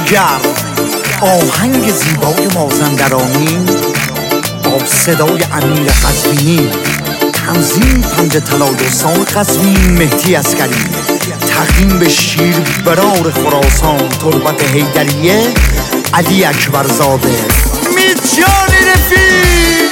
میگر آهنگ زیبای مازندرانی با صدای امیر قزوینی، تنظیم پنج طلایستان قزوین مهدی عسکری، تقدیم به شیر برار خراسان تربت حیدریه علی اکبرزاده. میرجان رفیق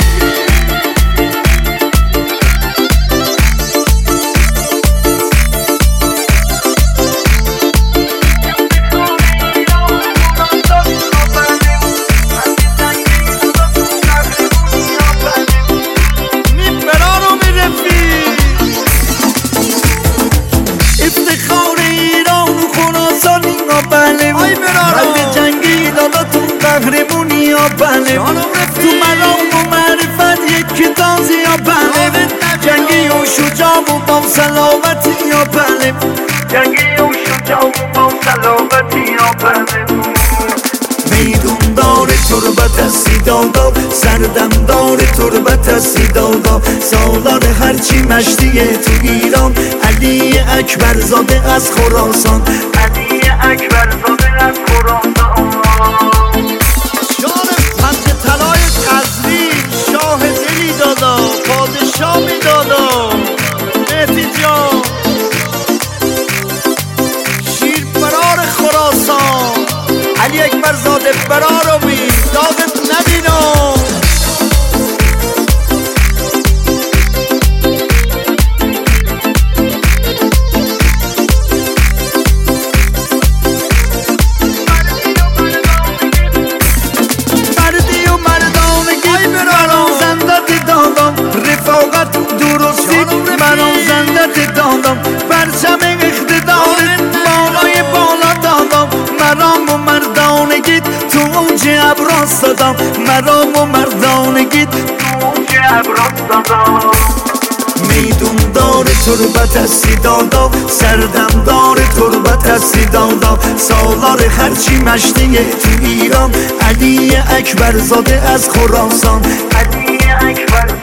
قهرمونی یا بله تو مرام و معرفت یک تازی یا بله جنگی و شجاع و با سلامتی یا بله جنگی و شجاع و با سلامتی یا بله میدون دار تربت هستی دادا سردم دار تربت هستی دادا سالار هرچی مشتیه تو ایران علی اکبرزاده از خراسان علی اکبرزاده از خراسان پادشاه می دادا مهدی جان شیر برار خراسان علی اکبرزاده برارو می داغت نبینم پرچم اقتدارت بالای بالا دادم مرام و مردانگیت تو اوج ابراز دادم مرام و مردانگیت تو اوج ابراز دادم میدون دار تربت هستی دادا سردم دار تربت هستی دادا سالار هرچی مشتیه تو ایران علی اکبرزاده از خراسان علی اکبر